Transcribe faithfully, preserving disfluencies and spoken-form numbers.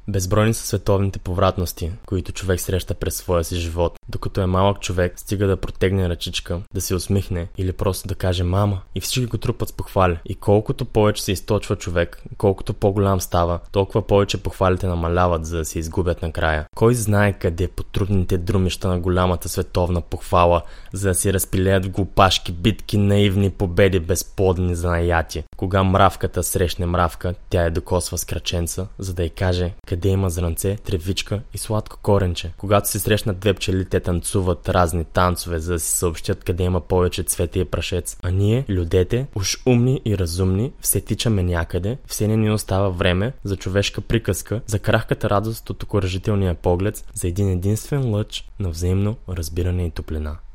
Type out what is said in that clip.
Безбройни са световните повратности, които човек среща през своя си живот. Докато е малък човек, стига да протегне ръчичка, да се усмихне или просто да каже мама и всички го трупат с похвали. И колкото повече се източва човек, колкото по-голям става, толкова повече похвалите намаляват, за да се изгубят накрая. Кой знае къде по трудните друмища на голямата световна похвала, за да се разпилеят в глупашки битки, наивни победи, безплодни занаяти. Кога мравката срещне мравка, тя я докосва с краченца, за да й каже къде има зранце, тревичка и сладко коренче. Когато се срещнат две пчели, те танцуват разни танцове, за да си съобщят къде има повече цвете и прашец. А ние, людете, уж умни и разумни, все тичаме някъде, все не ни остава време за човешка приказка, за крахката радост от окуражителния поглед, за един единствен лъч на взаимно разбиране и топлина.